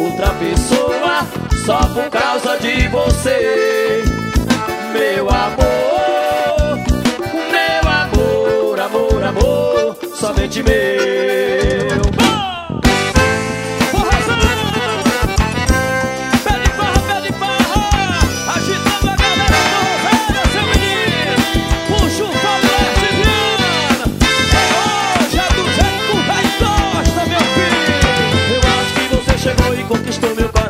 outra pessoa só por causa de você. Meu amor, amor, amor, somente meu. Pede farra, agitando a galera forrozeira, seu menino. Puxa o falete, Viana. É hoje, é do jeito que o rei gosta, meu filho. Eu acho que você chegou e conquistou meu coração.